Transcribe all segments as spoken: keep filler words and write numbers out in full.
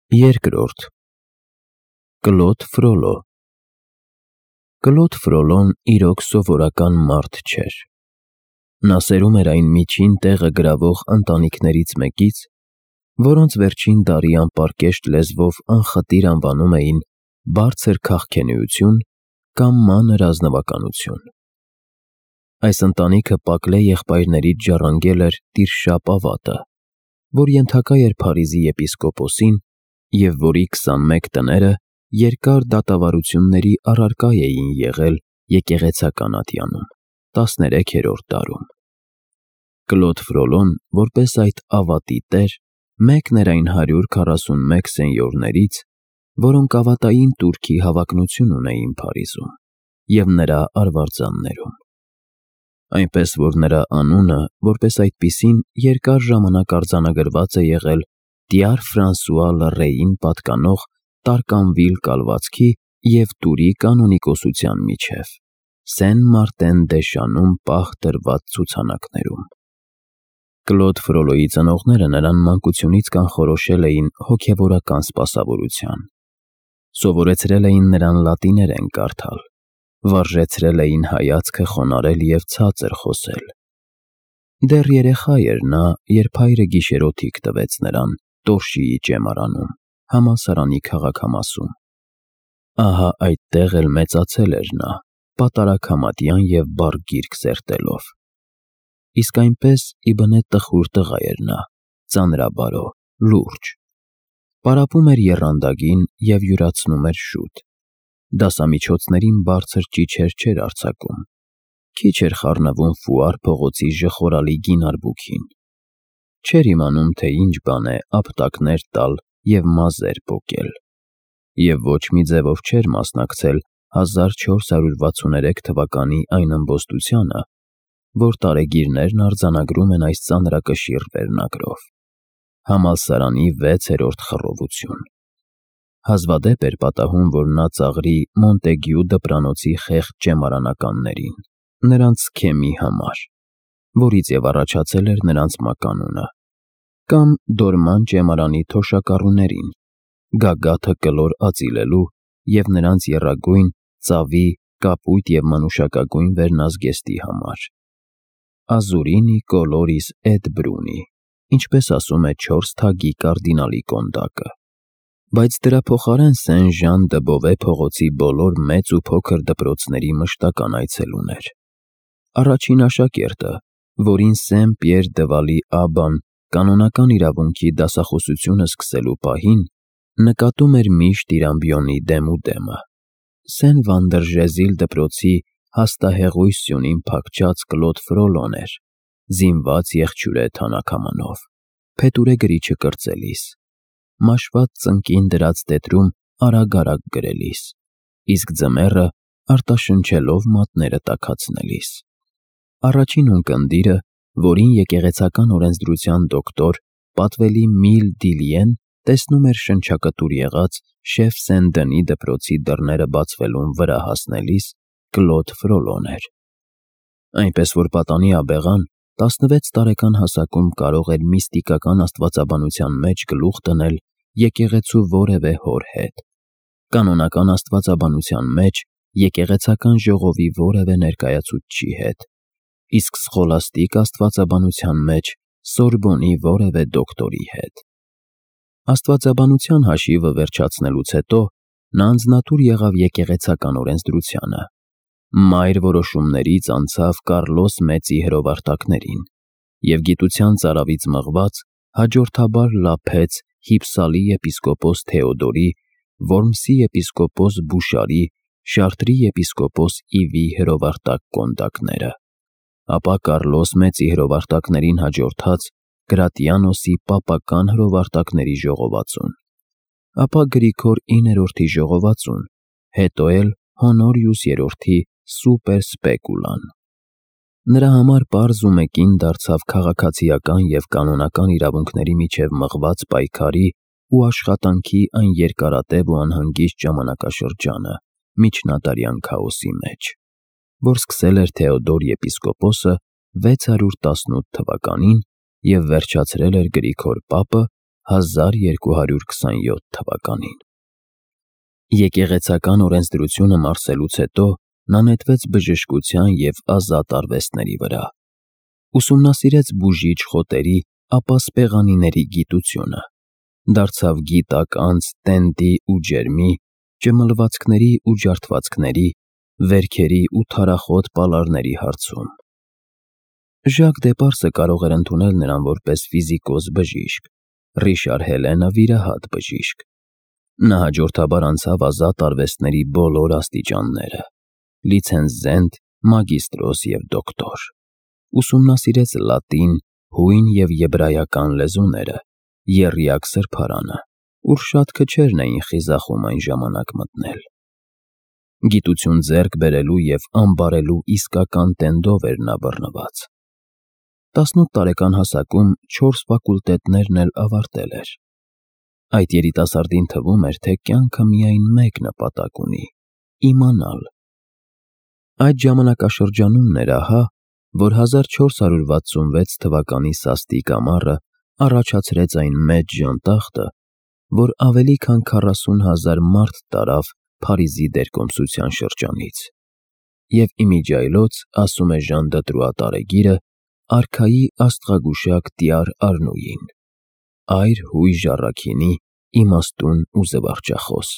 Երկրորդ Կլոդ Ֆրոլո Կլոդ Ֆրոլոն իրոք սովորական մարդ չէր։ Նա սերում էր այն միջին տեղը գրավող ընտանիքներից մեկից, որոնց վերջին դարի անպարկեշտ լեզվով անխտիր անվանում էին բարձր քաղքենիություն կամ մանր ազնվականություն։ Այս ընտանիքը Պակլե եղբայրներից ժառանգել էր Տիրշապ ավատը, որ ենթակա էր Փարիզի եպիսկոպոսին և որի քսանմեկ տները երկար դատավարությունների առարկա էին եղել եկեղեցական ատյանում տասներեքերորդ դարում։ Կլոդ Ֆրոլոն, որպես այդ ավատի տեր, մեկն էր այն հարյուր քառասունմեկ սենյորներից, որոնք ավատային տուրքի հավակնություն ունեին Փարիզում և նրա արվարձաններում։ Այնպես որ նրա անունը, որպես այդպիսին, երկար ժամանակ արձանագրված է եղել Տյար Ֆրանսուଆ Լռեին պատկանող Տարկանվիլ կալվածքի և Տուրի կանոնիկոսության միջև Սեն Մարտեն դե Շանում պահ տրված ցուցանակներում։ Կլոդ Ֆրոլոյի ծնողները նրան մանկությունից կանխորոշել էին հոգևորական սպասավորության, սովորեցրել էին նրան լատիներեն կարդալ, վարժեցրել էին հայացքը խոնարհել և ցածր խոսել։ Դեռ երեխա էր նա, երբ հայրը գիշերօթիկ տվեց նրան Տորշիի ճեմարանում, համալսարանի քաղաքամասում։ Ահա այդտեղ էլ մեծացել էր նա, պատարագամատյան և բարդ գիրք սերտելով։ Իսկ այնպես, ի բնե, տխուր տղա էր նա, ծանրաբարո, լուրջ։ Պարապում էր եռանդագին և յուրացնում էր շուտ։ Դասամիջոցներին բարձր ճիչեր չէր արձակում։ Քիչ էր խառնվում Ֆուար փողոցի ժխորալի գին արբուքին։ Չէր իմանում, թե ինչ բան է ապտակներ տալ և մազեր պոկել։ Եվ ոչ մի ձևով չէր մասնակցել հազար չորս հարյուր վաթսուներեք թվականի այն ըմբոստությանը, որ տարեգիրներն արձանագրում են այս ծանրակշիռ վերնագրով՝ համալսարանի վեցերորդ խռովություն։ Հազվադեպ էր պատահում, որ նա ծաղրի Մոնտեգյու դպրանոցի խեղճ ճեմարանականներին, նրանց սքեմի համար, որից և առաջացել էր նրանց մականունը, կամ Դորման ճեմարանի թոշակառուներին, գագաթը կլոր ածիլելու և նրանց եռագույն, ծավի, կապույտ և մանուշակագույն վերնազգեստի համար։ Ազուրինի կոլորիս էդ բրունի, ինչպես ասում է չորս թագի կարդինալի կոնդակը։ Բայց դրա փոխարեն Սեն Ժան դը Բովե փողոցի բոլոր մեծ ու փոքր դպրոցների մշտական այցելուն էր։ Առաջին աշակերտը, որին Սեն Պյեր դը Վալի Աբբան կանոնական իրավունքի դասախոսությունը սկսելու պահին, նկատում էր միշտ իր ամբիոնի դեմուդեմը։ Սեն Վանդրժեզիլ դպրոցի հաստահեղույս սյունին փակչած Կլոդ Ֆրոլոն էր, զինված եղջյուրե թանաքամանով, փետուրե գրիչը կրծելիս, մաշված ծնկին դրած տետրում արագ-արագ գրելիս, իսկ ձմեռը արտաշնչելով մատները տաքացնելիս։ Առաջին ունկնդիրը, որին եկեղեցական օրենսդրության դոկտոր Պատվելի Միլ Դիլիեն տեսնում էր շնչակտուր եղած Շեֆ Սեն Դնի դպրոցի դռները բացվելուն վրա հասնելիս, Կլոդ Ֆրոլոն էր։ Այնպես որ պատանի աբեղան տասնվեց տարեկան հասակում կարող էր միստիկական աստվածաբանության մեջ գլուխ դնել եկեղեցու որևէ հոր հետ, կանոնական աստվածաբանության մեջ եկեղեցական ժողովի որևէ ներկայացուցչի հետ, իսկ սխոլաստիկ աստվածաբանության մեջ Սորբոնի որևէ դոկտորի հետ։ Աստվածաբանության հաշիվը վերջացնելուց հետո նա անձնատուր եղավ եկեղեցական օրենսդրությանը, մայր որոշումներից անցավ Կարլոս Մեծի հրովարտակներին և գիտության ծարավից մղված հաջորդաբար լափեց Հիփսալի եպիսկոպոս Թեոդորի, Որմսի եպիսկոպոս Բուշարի, Շարտրի եպիսկոպոս Իվի հրովարտակ կոնդակները, ապա Կարլոս Մեծի հրովարտակներին հաջորդած Գրատիանոսի պապական հրովարտակների ժողովածուն, ապա Գրիգոր իններորդի ժողովածուն, հետո էլ Հոնորիուս երրորդի Սուպեր Սպեկուլան։ Նրա համար պարզ ու մեկին դարձավ քաղաքացիական և կանոնական իրավունքների միջև մղված պայքարի ու աշխատանքի այն երկարատև ու անհանգիստ ժամանակաշրջանը միջնադարյան քաոսի մեջ, որ սկսել էր Թեոդոր եպիսկոպոսը վեց հարյուր տասնութ թվականին և վերջացրել էր Գրիգոր պապը հազար երկու հարյուր քսանյոթ թվականին։ Եկեղեցական օրենսդրությունը մարսելուց հետո նա նետվեց բժշկության և ազատ արվեստների վրա։ Ուսումնասիրեց բուժիչ խոտերի, ապա սպեղանիների գիտությունը, դարձավ գիտակ անձ տենդի ու ջերմի, ճմլվածքների ու ջարդվածքների, վերքերի ու թարախոտ պալարների հարցում։ Ժակ Դեպարսը կարող էր ընդունել նրան որպես ֆիզիկոս բժիշկ, Ռիշար Հելենը վիրահատ բժիշկ։ Նա հաջորդաբար անցավ ազատ արվեստների բոլոր աստիճանները՝ լիցենզենտ, մագիստրոս և դոկտոր։ Ուսումնասիրեց լատին, հույն և եբրայական լեզուները, եռյակ սրբարանը, ուր շատ քչերն էին խիզախում այն ժամանակ մտնել։ Գիտություն ձեռք բերելու և ամբարելու իսկական տենդով էր նա բռնված։ տասնութ տարեկան հասակում չորս ֆակուլտետներն էլ ավարտել էր։ Այդ երիտասարդին թվում էր, թե կյանքը միայն մեկ նպատակ ունի՝ իմանալ։ Այդ ժամանակաշրջանումն էր ահա, որ հազար չորս հարյուր վաթսունվեց թվականի սաստիկ ամառը առաջացրեց այն մեծ ժանտախտը, որ ավելի քան քառասուն հազար մարդ տարավ Փարիզի դերկոմսության շրջանից, և իմիջիայլոց, ասում է Ժան Դտրուա տարեգիրը, արքայի աստղագուշակ Տյար Արնուին, այր հույժ առաքինի, իմաստուն ու զվարճախոս։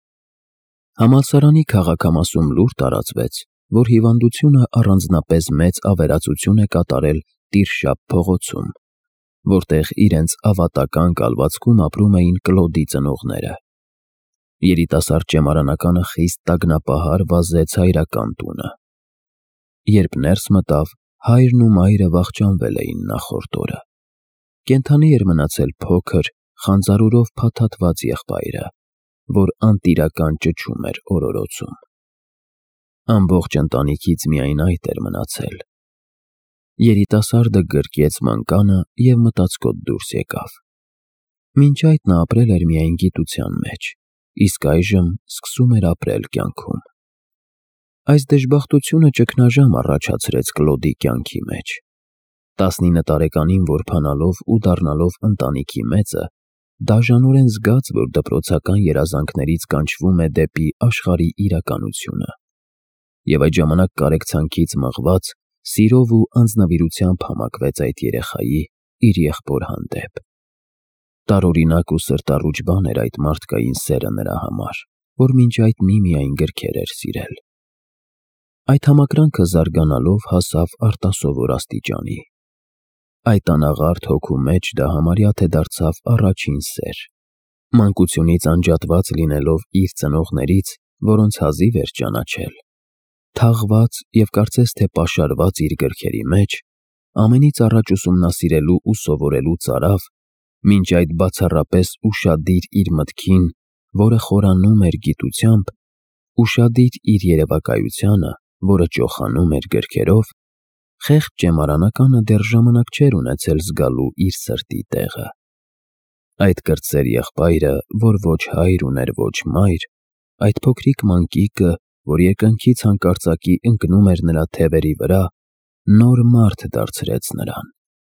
Համալսարանի քաղաքամասում լուր տարածվեց, որ հիվանդությունը առանձնապես մեծ ավերածություն է կատարել Տիրշապ փողոցում, որտեղ իրենց ավատական կալվածքում ապրում էին Կլոդի ծնողները։ Երիտասարդ ճեմարանականը խիստ տագնապահար վազեց հայրական տունը։ Երբ ներս մտավ, հայրն ու մայրը վախճանվել էին նախորդ օրը։ Կենդանի էր մնացել փոքր, խանձարուրով փաթաթված եղբայրը, որ անտիրական ճչում էր օրորոցում։ Ամբողջ ընտանիքից միայն այդ էր մնացել։ Երիտասարդը գրկեց մանկանը և մտածկոտ դուրս եկավ։ Մինչ այդ նա ապրել էր միայն գիտության մեջ, իսկ այժմ սկսում էր ապրել կյանքում։ Այս դժբախտությունը ճգնաժամ առաջացրեց Կլոդի կյանքի մեջ։ տասնինը տարեկանին որբանալով ու դառնալով ընտանիքի մեծը, դաժանորեն զգաց, որ դպրոցական երազանքներից կանչվում է դեպի աշխարհի իրականությունը, և այդ ժամանակ կարեկցանքից մղված, սիրով ու անձնվիրությամբ համակվեց այդ երեխայի իր եղբոր հանդեպ։ Տարօրինակ ու սրտառուչ բան էր այդ մարդկային սերը նրա համար, որ մինչ այդ միմիայն գրքեր էր սիրել։ Այդ համակրանքը զարգանալով հասավ արտասովոր աստիճանի։ Այդ անաղարտ հոգու մեջ դա համարյա թե դարձավ առաջին սեր։ Մանկությունից անջատված լինելով իր ծնողներից, որոնց հազիվ էր ճանաչել, թաղված և կարծես թե պաշարված իր գրքերի մեջ, ամենից առաջ ուսումնասիրելու ու սովորելու ծարավ, մինչ այդ բացառապես ուշադիր իր մտքին, որը խորանում էր գիտությամբ, ուշադիր իր երևակայությանը, որը ճոխանում էր գրքերով, խեղճ ճեմարանականը դեռ ժամանակ չէր ունեցել զգալու իր սրտի տեղը։ Այդ կրտսեր եղբայրը, որ ոչ հայր ուներ, ոչ մայր, այդ փոքրիկ մանկիկը, որ երկնքից հանկարծակի ընկնում էր նրա թևերի վրա, նոր մարդ դարձրեց նրան։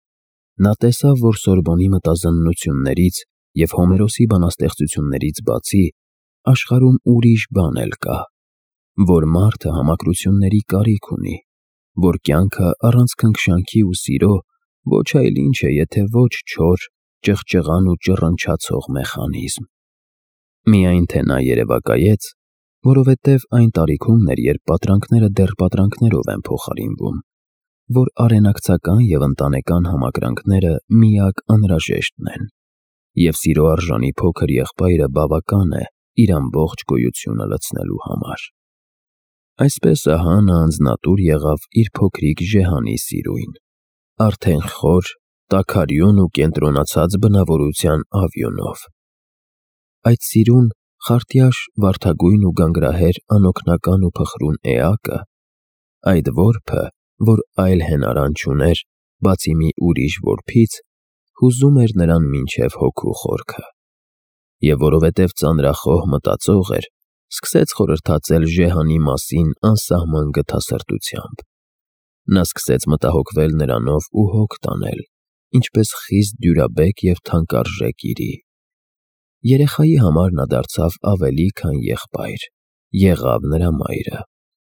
Նա տեսավ, որ Սորբոնի մտազննություններից և Հոմերոսի բանաստեղծություններից բացի, աշխարհում ուրիշ բան էլ կա, որ մարդը համակրությունների կարիք ունի, որ կյանքը առանց քնքշանքի ու սիրո ոչ այլ ինչ է, եթե ոչ չոր, ճղճղան ու ճռնչացող մեխանիզմ։ Միայն թե նա երևակայեց, որովհետև այն տարիքումն էր, երբ պատրանքները դեռ պատրանքներով են փոխարինվում, որ արենակցական և ընտանեկան համակրանքները միակ անհրաժեշտն են, և սիրո արժանի փոքր եղբայրը բավական է իր ամբողջ գոյությունը լցնելու համար։ Այսպես ահա նա անձնատուր եղավ իր փոքրիկ Ժեհանի սիրույն, արդեն խոր, տաքարյուն ու կենտրոնացած բնավորության ավյունով։ Այդ սիրուն, խարտյաշ, վարդագույն ու գանգրահեր անօգնական ու փխրուն էակը, այդ որբը, որ այլ հենարան չուներ, բացի մի ուրիշ որբից, հուզում էր նրան մինչև հոգու խորքը։ Եվ որովհետև ծանրախոհ մտածող էր, սկսեց խորհրդածել Ժեհանի մասին անսահման գթասրտությամբ։ Նա սկսեց մտահոգվել նրանով ու հոգ տանել, ինչպես խիստ դյուրաբեկ և թանկարժեք իրի։ Երեխայի համար նա դարձավ ավելի, քան եղբայր, եղավ նրա մայրը։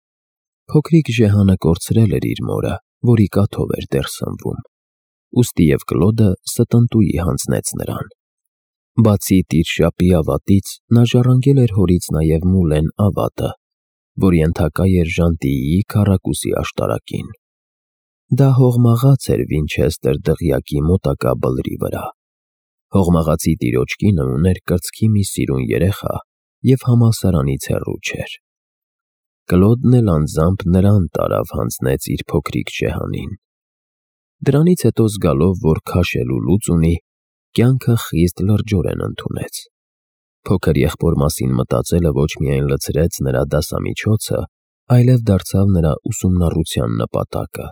Փոքրիկ Ժեհանը կորցրել էր իր մորը, որի կաթով էր դեռ սնվում, ուստի և Կլոդը ստընտուի հանձնեց նրան։ Բացի տիրշապի ավատից, նա ժառանգել էր հորից նաև Մուլեն ավատը, որ ենթակա էր Ժանտիիի քառակուսի աշտարակին։ Դա հողմաղաց էր Վինչեսթեր դղյակի մոտակա բլրի վրա։ Հողմաղացի տիրոջ կինը ուներ կրծքի մի սիրուն երեխա և համալսարանից հեռու չէր։ Կլոդն էլ անձամբ նրան տարավ հանձնեց իր փոքրիկ Ժեհանին։ Դրանից հետո զգալով, որ քաշելու լուծ ունի, կյանքը խիստ լրջորեն ընդունեց։ Փոքր եղբոր մասին մտածելը ոչ միայն լցրեց նրա դասամիջոցը, այլև դարձավ նրա ուսումնառության նպատակը,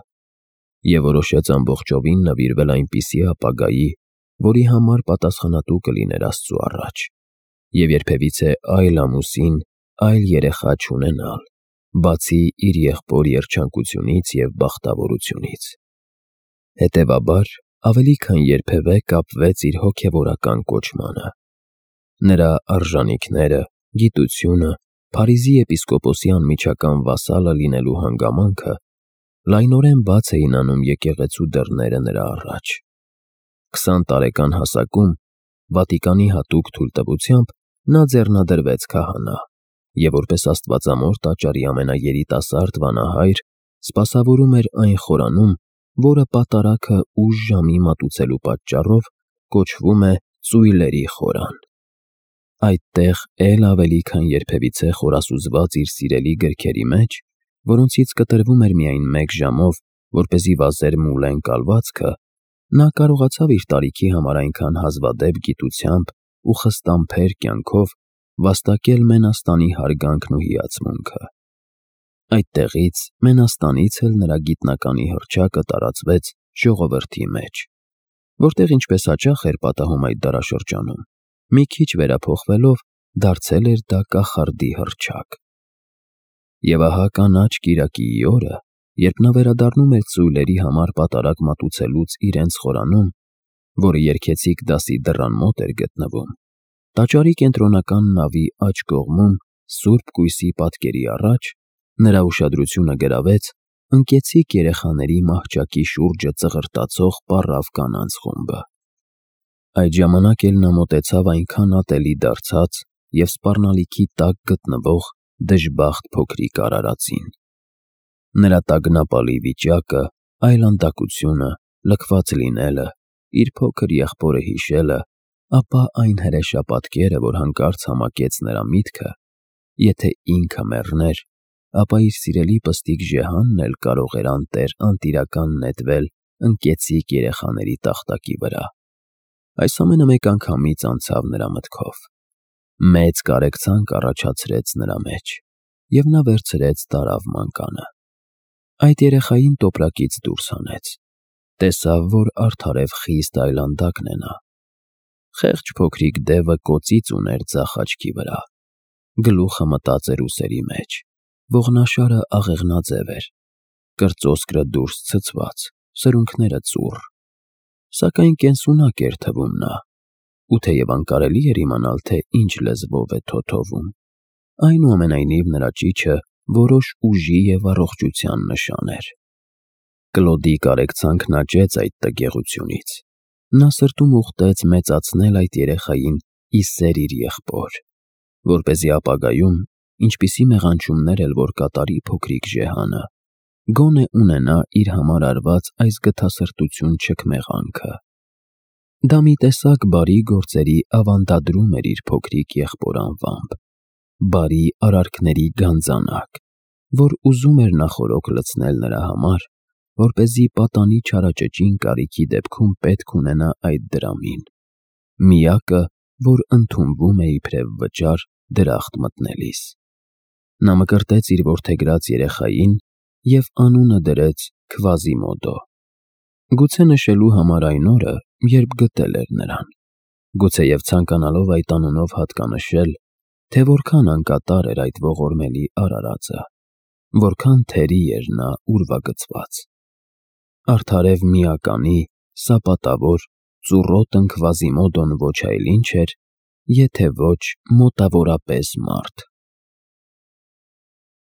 և որոշեց ամբողջովին նվիրվել այնպիսի ապագայի, որի համար պատասխանատու կլիներ Աստծու առաջ, և երբևիցե այլ ամուսին, այլ երեխա չունենալ, բացի իր եղբոր երջանկությունից և բախտավորությունից։ Հետևաբար, ավելի քան երբևէ կապվեց իր հոգևորական կոչմանը։ Նրա արժանիքները, գիտությունը, Փարիզի եպիսկոպոսի անմիջական վասալը լինելու հանգամանքը լայնորեն բաց էին անում եկեղեցու դռները նրա առաջ։ Քսան տարեկան հասակում, Վատիկանի հատուկ թույլտվությամբ, նա ձեռնադրվեց քահանա և որպես աստվածամոր տաճարի ամենաերիտասարդ վանահայր սպասավորում էր այն խորանում, որը պատարագը ուշ ժամի մատուցելու պատճառով կոչվում է ծույլերի խորան։ Այդտեղ էլ ավելի քան երբևիցե խորասուզված իր սիրելի գրքերի մեջ, որոնցից կտրվում էր միայն մեկ ժամով, որպեսզի վազեր Մուլեն կալվածքը, նա կարողացավ իր տարիքի համար այնքան հազվադեպ գիտությամբ ու խստամփեր կյանքով վաստակել Մենաստանի հարգանքն ու հիացմունքը։ Այդտեղից, Մենաստանից էլ նրա գիտնականի հռչակը տարածվեց ժողովրդի մեջ, որտեղ, ինչպես հաճախ էր պատահում այդ դարաշրջանում, մի քիչ վերափոխվելով դարձել էր դա կախարդի հռչակ։ Եվ ահա կանաչ կիրակիի օրը, երբ նա վերադառնում էր ծույլերի համար պատարագ մատուցելուց իրենց խորանում, որը երգեցիկ դասի դռան մոտ էր գտնվում, տաճարի կենտրոնական նավի աջ կողմում, սուրբ կույսի պատկերի առաջ, նրա ուշադրությունը գրավեց ընկեցիկ երեխաների մահճակի շուրջը ծղրտացող պառավ կանանց խումբը։ Այդ ժամանակ էլ նա մոտեցավ այնքան ատելի դարձած և սպառնալիքի տակ գտնվող դժբախտ փոքրիկ արարածին։ Նրա տագնապալի վիճակը, այլանդակությունը, լքված լինելը, իր փոքր եղբորը հիշելը, ապա այն հրեշապատկերը, որ հանկարծ համակեց նրա միտքը, եթե ինքը մեռներ, ապա իր սիրելի պստիկ Ժեհանն էլ կարող էր անտեր անտիրական նետվել ընկեցիկ երեխաների տախտակի վրա։ Այս ամենը մեկ անգամից անցավ նրա մտքով։ Մեծ կարեկցանք առաջացրեց նրա մեջ, և նա վերցրեց տարավ մանկանը։ Այդ երեխային տոպրակից դուրս հանեց։ Տեսավ, որ արդարև խիստ այլանդակն է նա։ Խեղճ փոքրիկ դևը կոծից ուներ ձախ աչքի վրա։ Գլուխը մտած էր ուսերի մեջ, ողնաշարը աղեղնաձև էր, կրծոսկրը դուրս ցցված, սրունքները ծուռ, սակայն կենսունակ էր թվում նա, ու թեև անկարելի էր իմանալ, թե ինչ լեզվով է թոթովում, այնուամենայնիվ նրա ճիչը որոշ ուժի և առողջության նշան էր։ Կլոդի կարեկցանքն աճեց այդ տգեղությունից։ Նա սրտում ուխտեց մեծացնել այդ երեխային ի սեր իր եղբոր, որպեսզի ապագայում, ինչպիսի մեղանչումներ էլ որ կատարի փոքրիկ Ժեհանը, գոնե ունենա իր համար արված այս գթասրտություն չքմեղանքը։ Դա մի տեսակ բարի գործերի ավանդադրում էր իր փոքրիկ եղբոր անվամբ, բարի արարքների գանձանակ, որ ուզում էր նախօրոք լցնել նրա համար, որպեսզի պատանի չարաճճին կարիքի դեպքում պետք ունենա այդ դրամին, միակը, որ ընդունվում է իբրև վճար դրախտ մտնելիս։ Նա մկրտեց իր որդեգրած երեխային և անունը դրեց Քվազիմոդո, գուցե նշելու համար այն օրը, երբ գտել էր նրան, գուցեև ցանկանալով այդ անունով հատկանշել, թե որքան անկատար էր այդ ողորմելի արարածը, որքան թերի էր նա ուրվագծված։ Արդարև միականի, սա պատավոր, ծուռոտն Քվազիմոդոն ոչ այլ ինչ էր, եթե ոչ մոտավորապես մարդ։